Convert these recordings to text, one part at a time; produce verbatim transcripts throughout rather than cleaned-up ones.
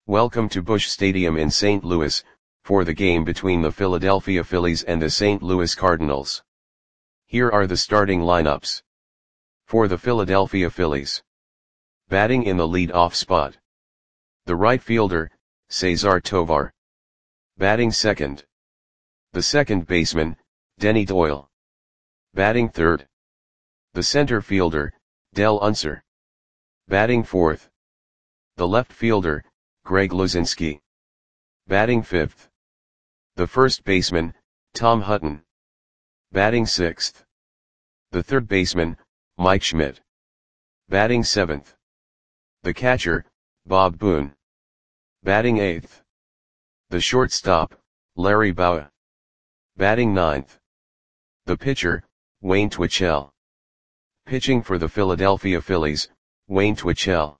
Welcome to Busch Stadium in Saint Louis, for the game between the Philadelphia Phillies and the Saint Louis Cardinals. Here are the starting lineups. For the Philadelphia Phillies. Batting in the lead-off spot. The right fielder, Cesar Tovar. Batting second. The second baseman, Denny Doyle. Batting third. The center fielder, Del Unser. Batting fourth. The left fielder, Greg Luzinski. Batting fifth. The first baseman, Tom Hutton. Batting sixth. The third baseman, Mike Schmidt. Batting seventh. The catcher, Bob Boone. Batting eighth. The shortstop, Larry Bowa. Batting ninth. The pitcher, Wayne Twitchell. Pitching for the Philadelphia Phillies, Wayne Twitchell.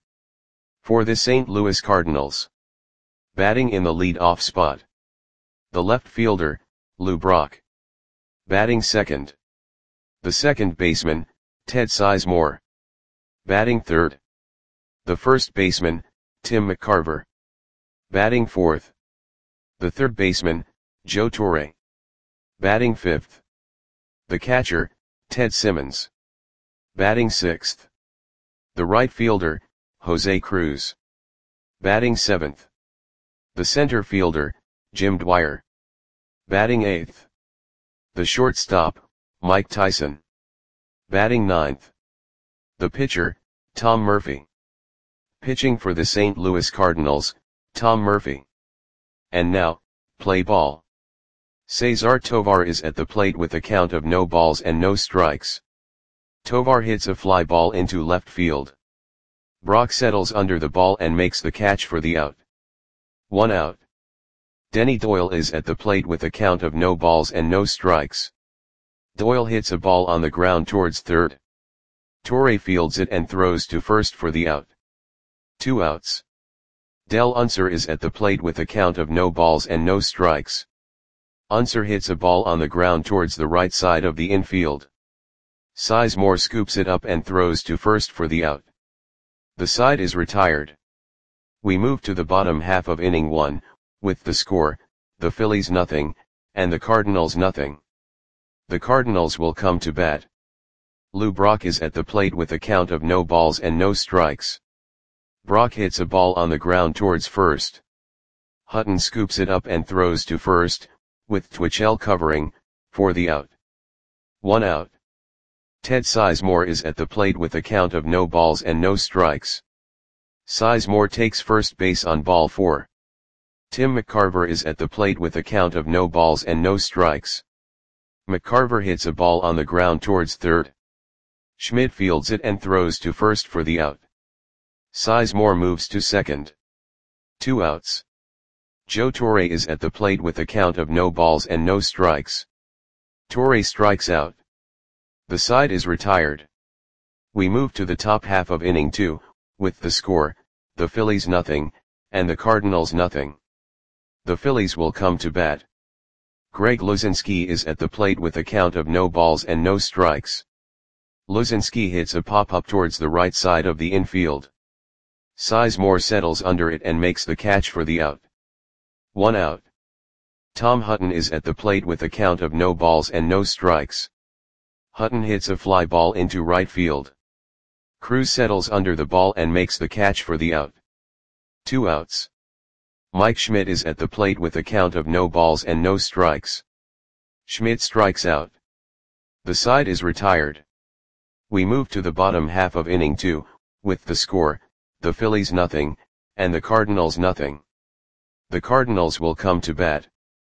For the Saint Louis Cardinals. Batting in the lead-off spot. The left fielder, Lou Brock. Batting second. The second baseman, Ted Sizemore. Batting third. The first baseman, Tim McCarver. Batting fourth. The third baseman, Joe Torre. Batting fifth. The catcher, Ted Simmons. Batting sixth. The right fielder, Jose Cruz. Batting seventh. The center fielder, Jim Dwyer. Batting eighth. The shortstop, Mike Tyson. Batting ninth. The pitcher, Tom Murphy. Pitching for the Saint Louis Cardinals, Tom Murphy. And now, play ball. Cesar Tovar is at the plate with a count of no balls and no strikes. Tovar hits a fly ball into left field. Brock settles under the ball and makes the catch for the out. One out. Denny Doyle is at the plate with a count of no balls and no strikes. Doyle hits a ball on the ground towards third. Torre fields it and throws to first for the out. Two outs. Del Unser is at the plate with a count of no balls and no strikes. Unser hits a ball on the ground towards the right side of the infield. Sizemore scoops it up and throws to first for the out. The side is retired. We move to the bottom half of inning one, with the score, the Phillies nothing, and the Cardinals nothing. The Cardinals will come to bat. Lou Brock is at the plate with a count of no balls and no strikes. Brock hits a ball on the ground towards first. Hutton scoops it up and throws to first, with Twitchell covering, for the out. One out. Ted Sizemore is at the plate with a count of no balls and no strikes. Sizemore takes first base on ball four. Tim McCarver is at the plate with a count of no balls and no strikes. McCarver hits a ball on the ground towards third. Schmidt fields it and throws to first for the out. Sizemore moves to second. Two outs. Joe Torre is at the plate with a count of no balls and no strikes. Torre strikes out. The side is retired. We move to the top half of inning two, with the score, the Phillies nothing, and the Cardinals nothing. The Phillies will come to bat. Greg Luzinski is at the plate with a count of no balls and no strikes. Luzinski hits a pop-up towards the right side of the infield. Sizemore settles under it and makes the catch for the out. One out. Tom Hutton is at the plate with a count of no balls and no strikes. Hutton hits a fly ball into right field. Cruz settles under the ball and makes the catch for the out. Two outs. Mike Schmidt is at the plate with a count of no balls and no strikes. Schmidt strikes out. The side is retired. We move to the bottom half of inning two, with the score, the Phillies nothing, and the Cardinals nothing. The Cardinals will come to bat.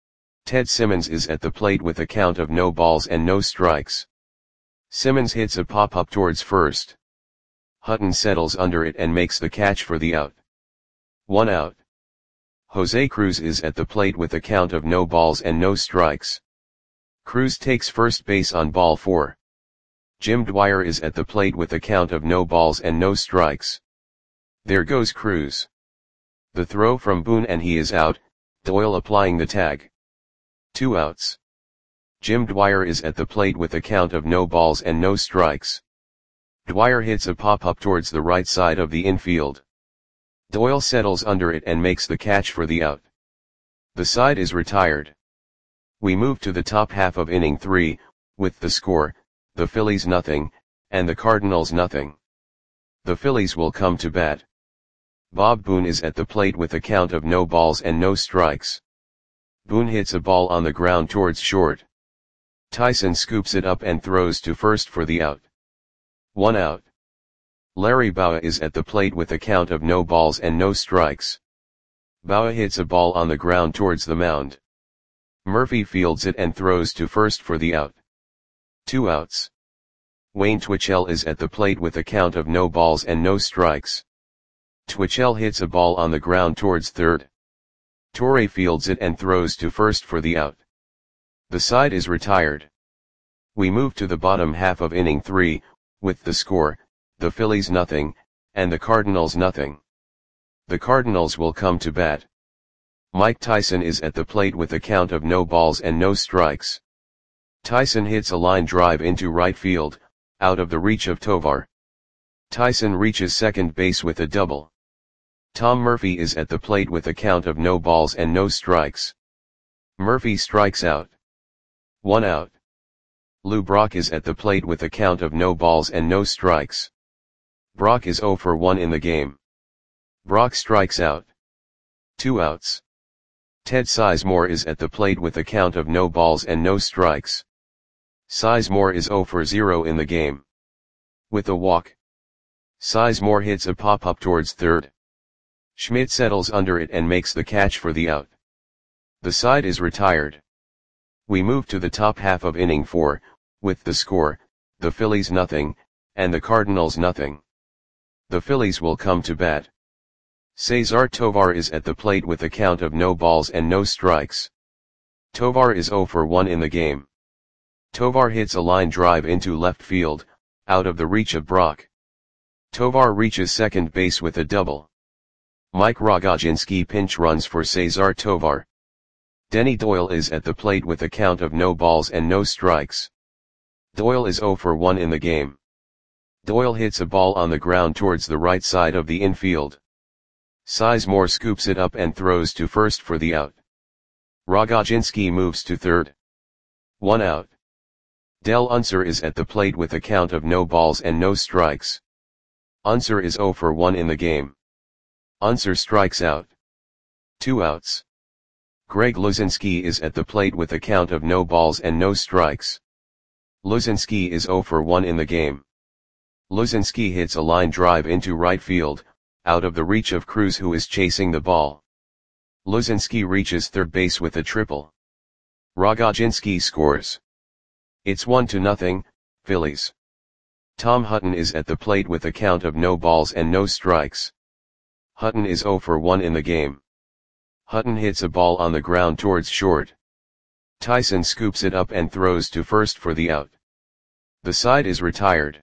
Ted Simmons is at the plate with a count of no balls and no strikes. Simmons hits a pop-up towards first. Hutton settles under it and makes the catch for the out. One out. Jose Cruz is at the plate with a count of no balls and no strikes. Cruz takes first base on ball four. Jim Dwyer is at the plate with a count of no balls and no strikes. There goes Cruz. The throw from Boone and he is out, Doyle applying the tag. Two outs. Jim Dwyer is at the plate with a count of no balls and no strikes. Dwyer hits a pop-up towards the right side of the infield. Doyle settles under it and makes the catch for the out. The side is retired. We move to the top half of inning three, with the score, the Phillies nothing, and the Cardinals nothing. The Phillies will come to bat. Bob Boone is at the plate with a count of no balls and no strikes. Boone hits a ball on the ground towards short. Tyson scoops it up and throws to first for the out. One out. Larry Bowa is at the plate with a count of no balls and no strikes. Bowa hits a ball on the ground towards the mound. Murphy fields it and throws to first for the out. Two outs. Wayne Twitchell is at the plate with a count of no balls and no strikes. Twitchell hits a ball on the ground towards third. Torre fields it and throws to first for the out. The side is retired. We move to the bottom half of inning three, with the score, the Phillies nothing, and the Cardinals nothing. The Cardinals will come to bat. Mike Tyson is at the plate with a count of no balls and no strikes. Tyson hits a line drive into right field, out of the reach of Tovar. Tyson reaches second base with a double. Tom Murphy is at the plate with a count of no balls and no strikes. Murphy strikes out. One out. Lou Brock is at the plate with a count of no balls and no strikes. Brock is oh for one in the game. Brock strikes out. Two outs. Ted Sizemore is at the plate with a count of no balls and no strikes. Sizemore is oh for zero in the game. With a walk. Sizemore hits a pop-up towards third. Schmidt settles under it and makes the catch for the out. The side is retired. We move to the top half of inning four, with the score, the Phillies nothing, and the Cardinals nothing. The Phillies will come to bat. Cesar Tovar is at the plate with a count of no balls and no strikes. Tovar is oh for one in the game. Tovar hits a line drive into left field, out of the reach of Brock. Tovar reaches second base with a double. Mike Rogozinski pinch runs for Cesar Tovar. Denny Doyle is at the plate with a count of no balls and no strikes. Doyle is oh for one in the game. Doyle hits a ball on the ground towards the right side of the infield. Sizemore scoops it up and throws to first for the out. Rogozinski moves to third. One out. Del Unser is at the plate with a count of no balls and no strikes. Unser is oh for one in the game. Unser strikes out. Two outs. Greg Luzinski is at the plate with a count of no balls and no strikes. Luzinski is oh for one in the game. Luzinski hits a line drive into right field, out of the reach of Cruz who is chasing the ball. Luzinski reaches third base with a triple. Rogozinski scores. It's one to nothing, Phillies. Tom Hutton is at the plate with a count of no balls and no strikes. Hutton is oh for one in the game. Hutton hits a ball on the ground towards short. Tyson scoops it up and throws to first for the out. The side is retired.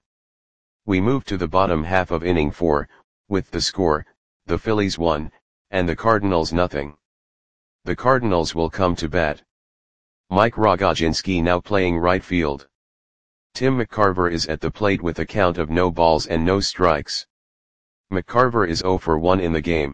We move to the bottom half of inning four, with the score, the Phillies one, and the Cardinals nothing. The Cardinals will come to bat. Mike Rogozinski now playing right field. Tim McCarver is at the plate with a count of no balls and no strikes. McCarver is oh for one in the game.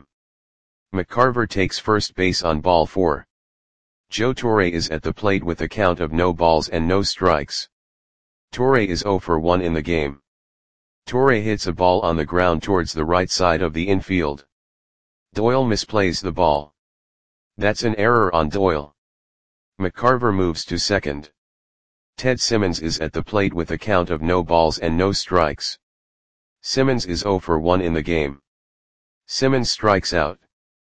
McCarver takes first base on ball four. Joe Torre is at the plate with a count of no balls and no strikes. Torre is oh for one in the game. Torre hits a ball on the ground towards the right side of the infield. Doyle misplays the ball. That's an error on Doyle. McCarver moves to second. Ted Simmons is at the plate with a count of no balls and no strikes. Simmons is oh for one in the game. Simmons strikes out.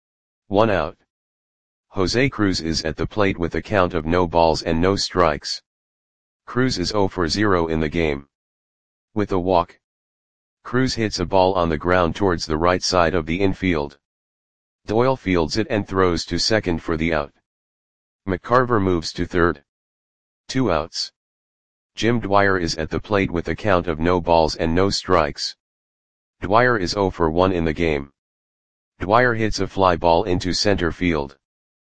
One out. Jose Cruz is at the plate with a count of no balls and no strikes. Cruz is oh for zero in the game. With a walk. Cruz hits a ball on the ground towards the right side of the infield. Doyle fields it and throws to second for the out. McCarver moves to third. Two outs. Jim Dwyer is at the plate with a count of no balls and no strikes. Dwyer is oh for one in the game. Dwyer hits a fly ball into center field.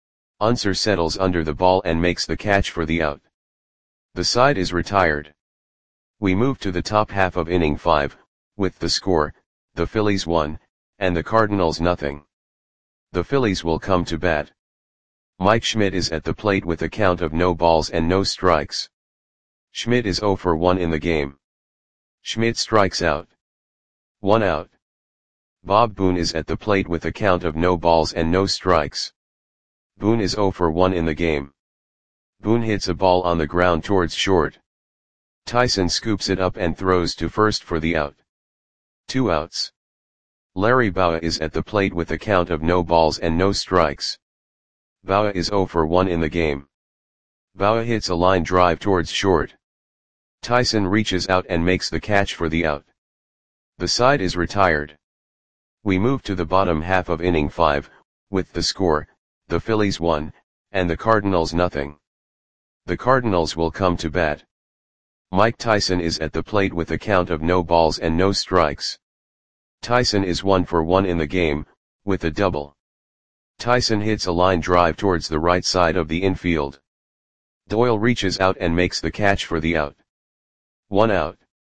Unser settles under the ball and makes the catch for the out. The side is retired. We move to the top half of inning five, with the score, the Phillies one, and the Cardinals nothing. The Phillies will come to bat. Mike Schmidt is at the plate with a count of no balls and no strikes. Schmidt is oh for one in the game. Schmidt strikes out. One out. Bob Boone is at the plate with a count of no balls and no strikes. Boone is oh for one in the game. Boone hits a ball on the ground towards short. Tyson scoops it up and throws to first for the out. Two outs. Larry Bowa is at the plate with a count of no balls and no strikes. Bowa is oh for one in the game. Bowa hits a line drive towards short. Tyson reaches out and makes the catch for the out. The side is retired. We move to the bottom half of inning five, with the score, the Phillies one, and the Cardinals nothing. The Cardinals will come to bat. Mike Tyson is at the plate with a count of no balls and no strikes. Tyson is one for one in the game, with a double. Tyson hits a line drive towards the right side of the infield. Doyle reaches out and makes the catch for the out. One out.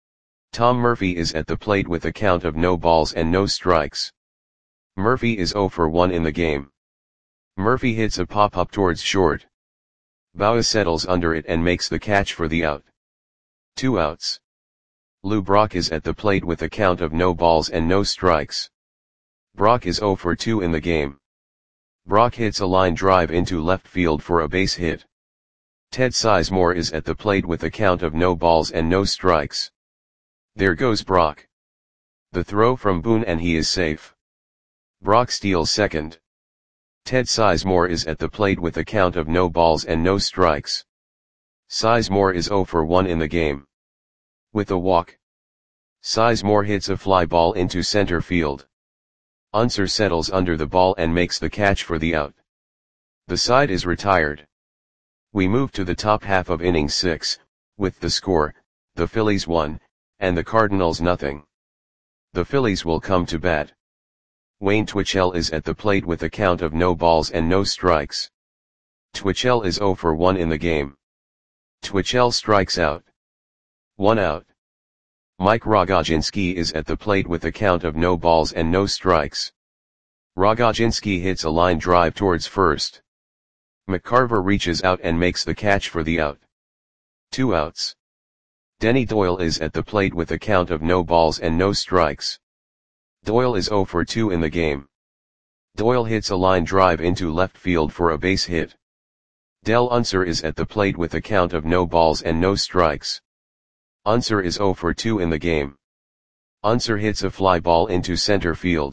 Tom Murphy is at the plate with a count of no balls and no strikes. Murphy is oh for one in the game. Murphy hits a pop-up towards short. Bowa settles under it and makes the catch for the out. Two outs. Lou Brock is at the plate with a count of no balls and no strikes. Brock is oh for two in the game. Brock hits a line drive into left field for a base hit. Ted Sizemore is at the plate with a count of no balls and no strikes. There goes Brock. The throw from Boone and he is safe. Brock steals second. Ted Sizemore is at the plate with a count of no balls and no strikes. Sizemore is oh for one in the game. With a walk. Sizemore hits a fly ball into center field. Unser settles under the ball and makes the catch for the out. The side is retired. We move to the top half of inning six, with the score, the Phillies one, and the Cardinals nothing. The Phillies will come to bat. Wayne Twitchell is at the plate with a count of no balls and no strikes. Twitchell is oh for one in the game. Twitchell strikes out. One out. Mike Rogodzinski is at the plate with a count of no balls and no strikes. Rogodzinski hits a line drive towards first. McCarver reaches out and makes the catch for the out. Two outs. Denny Doyle is at the plate with a count of no balls and no strikes. Doyle is oh for two in the game. Doyle hits a line drive into left field for a base hit. Del Unser is at the plate with a count of no balls and no strikes. Unser is oh for two in the game. Unser hits a fly ball into center field.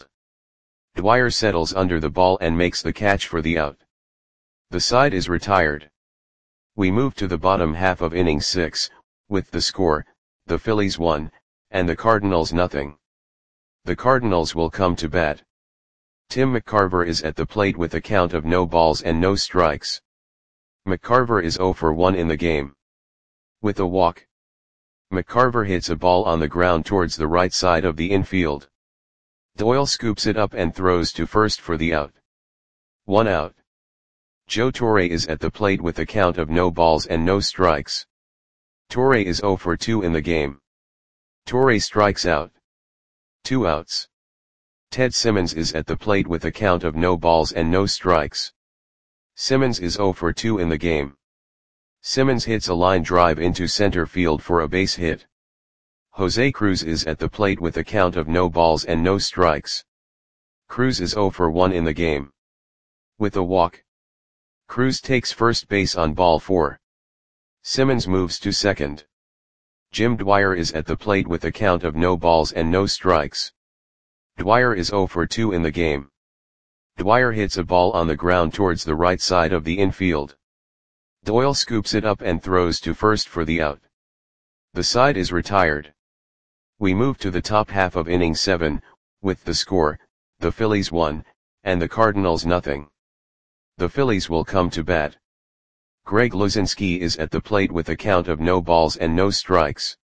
Dwyer settles under the ball and makes the catch for the out. The side is retired. We move to the bottom half of inning six, with the score, the Phillies one, and the Cardinals nothing. The Cardinals will come to bat. Tim McCarver is at the plate with a count of no balls and no strikes. McCarver is oh for one in the game. With a walk. McCarver hits a ball on the ground towards the right side of the infield. Doyle scoops it up and throws to first for the out. One out. Joe Torre is at the plate with a count of no balls and no strikes. Torre is oh for two in the game. Torre strikes out. Two outs. Ted Simmons is at the plate with a count of no balls and no strikes. Simmons is oh for two in the game. Simmons hits a line drive into center field for a base hit. Jose Cruz is at the plate with a count of no balls and no strikes. Cruz is oh for one in the game. With a walk. Cruz takes first base on ball four. Simmons moves to second. Jim Dwyer is at the plate with a count of no balls and no strikes. Dwyer is oh for two in the game. Dwyer hits a ball on the ground towards the right side of the infield. Doyle scoops it up and throws to first for the out. The side is retired. We move to the top half of inning seven, with the score, the Phillies one, and the Cardinals nothing. The Phillies will come to bat. Greg Luzinski is at the plate with a count of no balls and no strikes.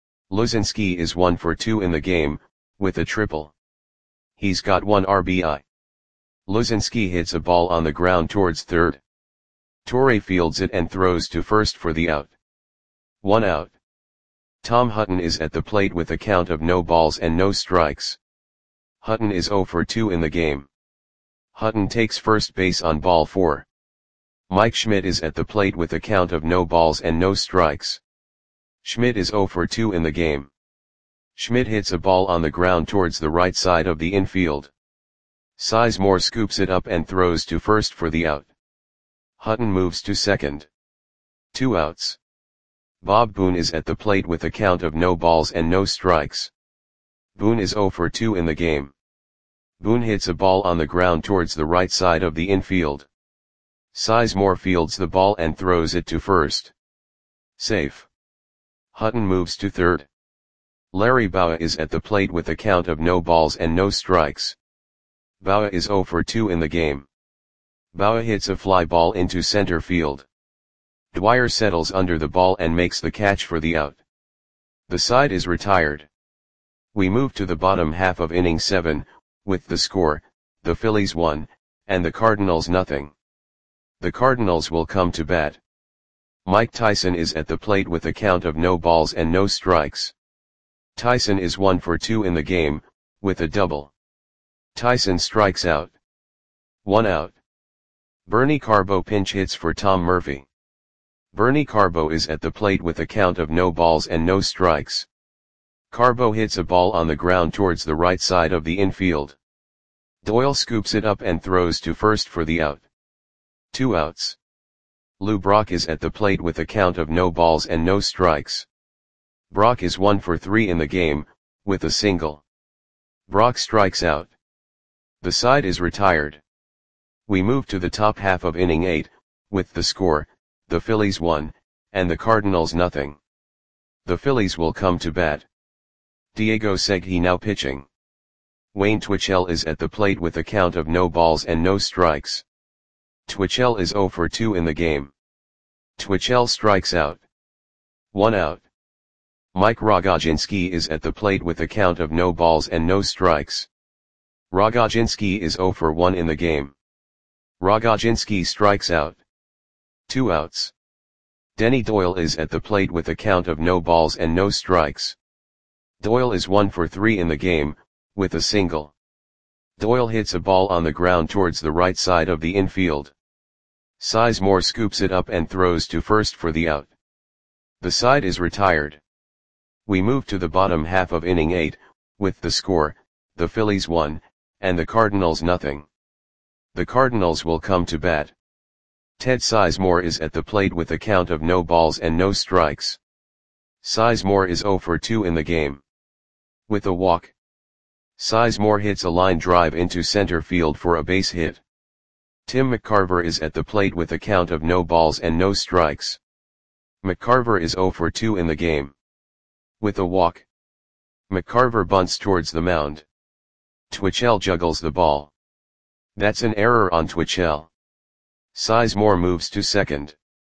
Luzinski is one for two in the game, with a triple. He's got one R B I. Luzinski hits a ball on the ground towards third. Torre fields it and throws to first for the out. One out. Tom Hutton is at the plate with a count of no balls and no strikes. Hutton is zero for two in the game. Hutton takes first base on ball four. Mike Schmidt is at the plate with a count of no balls and no strikes. Schmidt is zero for two in the game. Schmidt hits a ball on the ground towards the right side of the infield. Sizemore scoops it up and throws to first for the out. Hutton moves to second. Two outs. Bob Boone is at the plate with a count of no balls and no strikes. Boone is zero for two in the game. Boone hits a ball on the ground towards the right side of the infield. Sizemore fields the ball and throws it to first. Safe. Hutton moves to third. Larry Bowa is at the plate with a count of no balls and no strikes. Bowa is zero for two in the game. Bowa hits a fly ball into center field. Dwyer settles under the ball and makes the catch for the out. The side is retired. We move to the bottom half of inning seven, with the score, the Phillies one, and the Cardinals nothing. The Cardinals will come to bat. Mike Tyson is at the plate with a count of no balls and no strikes. Tyson is one for two in the game, with a double. Tyson strikes out. One out. Bernie Carbo pinch hits for Tom Murphy. Bernie Carbo is at the plate with a count of no balls and no strikes. Carbo hits a ball on the ground towards the right side of the infield. Doyle scoops it up and throws to first for the out. Two outs. Lou Brock is at the plate with a count of no balls and no strikes. Brock is one for three in the game, with a single. Brock strikes out. The side is retired. We move to the top half of inning eight, with the score, the Phillies one, and the Cardinals nothing. The Phillies will come to bat. Diego Segui now pitching. Wayne Twitchell is at the plate with a count of no balls and no strikes. Twitchell is zero for two in the game. Twitchell strikes out. One out. Mike Rogodzinski is at the plate with a count of no balls and no strikes. Rogodzinski is zero for one in the game. Rogodzinski strikes out. Two outs. Denny Doyle is at the plate with a count of no balls and no strikes. Doyle is one for three in the game, with a single. Doyle hits a ball on the ground towards the right side of the infield. Sizemore scoops it up and throws to first for the out. The side is retired. We move to the bottom half of inning eight, with the score, the Phillies one, and the Cardinals nothing. The Cardinals will come to bat. Ted Sizemore is at the plate with a count of no balls and no strikes. Sizemore is zero for two in the game. With a walk. Sizemore hits a line drive into center field for a base hit. Tim McCarver is at the plate with a count of no balls and no strikes. McCarver is zero for two in the game. With a walk. McCarver bunts towards the mound. Twitchell juggles the ball. That's an error on Twitchell. Sizemore moves to second.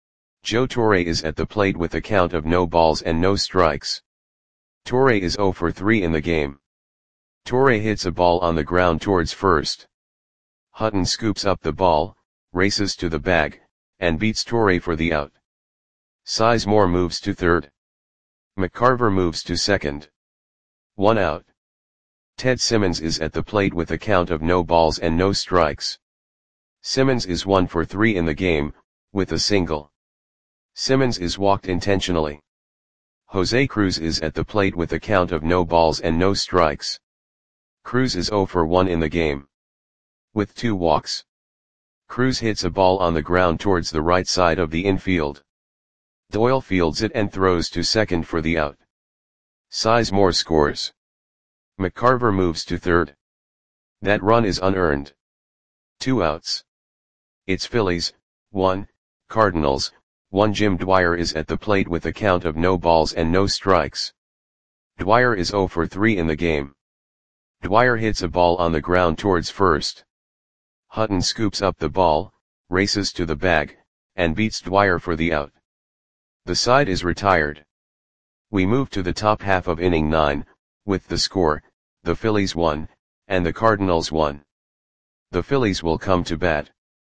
Joe Torre is at the plate with a count of no balls and no strikes. Torre is zero for three in the game. Torre hits a ball on the ground towards first. Hutton scoops up the ball, races to the bag, and beats Torre for the out. Sizemore moves to third. McCarver moves to second. One out. Ted Simmons is at the plate with a count of no balls and no strikes. Simmons is one for three in the game, with a single. Simmons is walked intentionally. Jose Cruz is at the plate with a count of no balls and no strikes. Cruz is zero for one in the game. With two walks. Cruz hits a ball on the ground towards the right side of the infield. Doyle fields it and throws to second for the out. Sizemore scores. McCarver moves to third. That run is unearned. Two outs. It's Phillies, one, Cardinals, one. Jim Dwyer is at the plate with a count of no balls and no strikes. Dwyer is zero for three in the game. Dwyer hits a ball on the ground towards first. Hutton scoops up the ball, races to the bag, and beats Dwyer for the out. The side is retired. We move to the top half of inning nine, with the score, the Phillies one, and the Cardinals one. The Phillies will come to bat.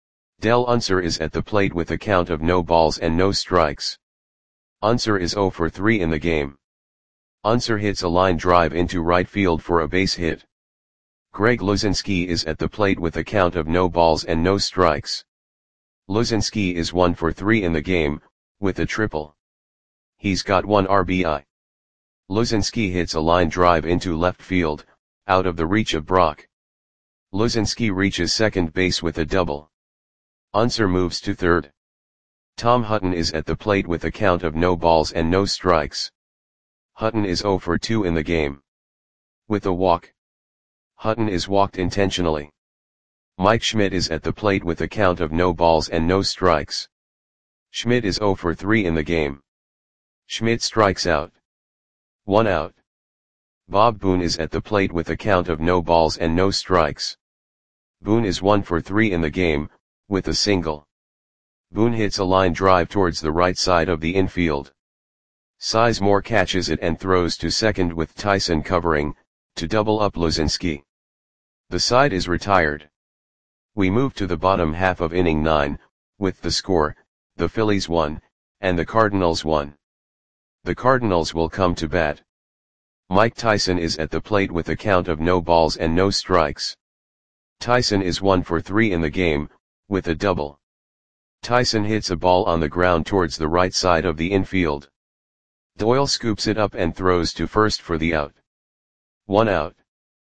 Del Unser is at the plate with a count of no balls and no strikes. Unser is zero for three in the game. Unser hits a line drive into right field for a base hit. Greg Luzinski is at the plate with a count of no balls and no strikes. Luzinski is one for three in the game, with a triple. He's got one R B I. Luzinski hits a line drive into left field, out of the reach of Brock. Luzinski reaches second base with a double. Unser moves to third. Tom Hutton is at the plate with a count of no balls and no strikes. Hutton is zero for two in the game. With a walk. Hutton is walked intentionally. Mike Schmidt is at the plate with a count of no balls and no strikes. Schmidt is zero for three in the game. Schmidt strikes out. One out. Bob Boone is at the plate with a count of no balls and no strikes. Boone is one for three in the game, with a single. Boone hits a line drive towards the right side of the infield. Sizemore catches it and throws to second with Tyson covering, to double up Luzinski. The side is retired. We move to the bottom half of inning nine, with the score, the Phillies won, and the Cardinals won. The Cardinals will come to bat. Mike Tyson is at the plate with a count of no balls and no strikes. Tyson is one for three in the game, with a double. Tyson hits a ball on the ground towards the right side of the infield. Doyle scoops it up and throws to first for the out. One out.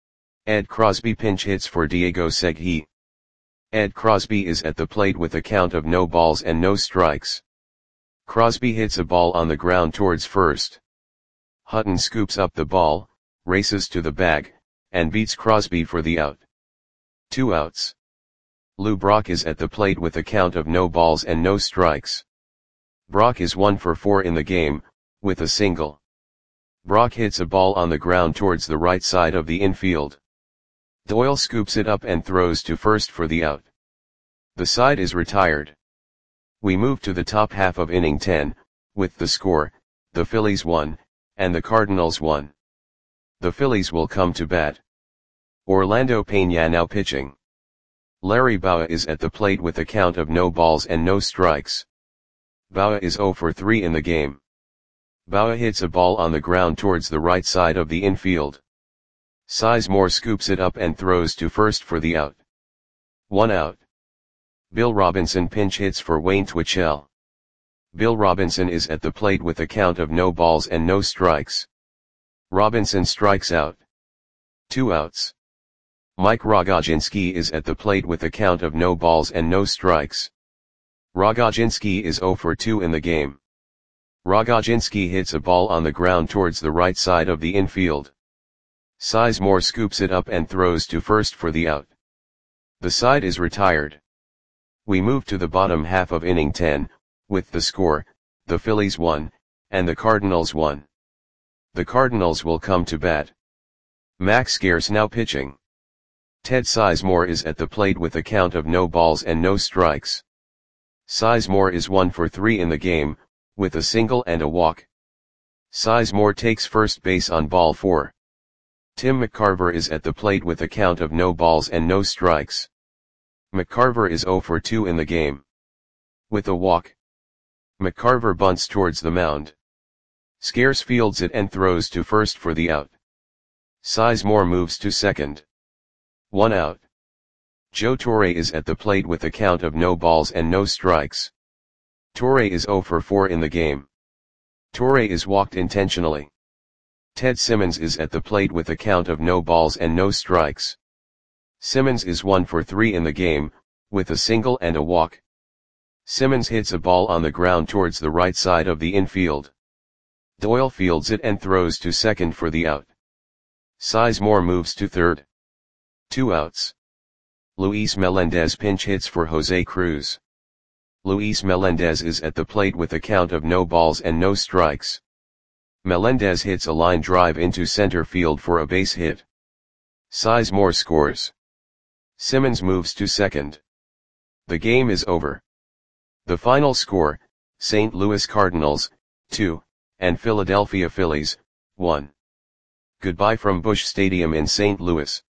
Ed Crosby pinch hits for Diego Segui. Ed Crosby is at the plate with a count of no balls and no strikes. Crosby hits a ball on the ground towards first. Hutton scoops up the ball, races to the bag, and beats Crosby for the out. Two outs. Lou Brock is at the plate with a count of no balls and no strikes. Brock is one for four in the game, with a single. Brock hits a ball on the ground towards the right side of the infield. Doyle scoops it up and throws to first for the out. The side is retired. We move to the top half of inning ten, with the score, the Phillies won, and the Cardinals won. The Phillies will come to bat. Orlando Peña now pitching. Larry Bowa is at the plate with a count of no balls and no strikes. Bowa is zero for three in the game. Bowa hits a ball on the ground towards the right side of the infield. Sizemore scoops it up and throws to first for the out. One out. Bill Robinson pinch hits for Wayne Twitchell. Bill Robinson is at the plate with a count of no balls and no strikes. Robinson strikes out. Two outs. Mike Rogodzinski is at the plate with a count of no balls and no strikes. Rogodzinski is zero for two in the game. Rogodzinski hits a ball on the ground towards the right side of the infield. Sizemore scoops it up and throws to first for the out. The side is retired. We move to the bottom half of inning ten, with the score, the Phillies won, and the Cardinals won. The Cardinals will come to bat. Max Scarce now pitching. Ted Sizemore is at the plate with a count of no balls and no strikes. Sizemore is one for three in the game, with a single and a walk. Sizemore takes first base on ball four. Tim McCarver is at the plate with a count of no balls and no strikes. McCarver is zero for two in the game. With a walk. McCarver bunts towards the mound. Scarce fields it and throws to first for the out. Sizemore moves to second. One out. Joe Torre is at the plate with a count of no balls and no strikes. Torre is zero for four in the game. Torre is walked intentionally. Ted Simmons is at the plate with a count of no balls and no strikes. Simmons is one for three in the game, with a single and a walk. Simmons hits a ball on the ground towards the right side of the infield. Doyle fields it and throws to second for the out. Sizemore moves to third. Two outs. Luis Melendez pinch hits for Jose Cruz. Luis Melendez is at the plate with a count of no balls and no strikes. Melendez hits a line drive into center field for a base hit. Sizemore scores. Simmons moves to second. The game is over. The final score, Saint Louis Cardinals, two, and Philadelphia Phillies, one. Goodbye from Busch Stadium in Saint Louis.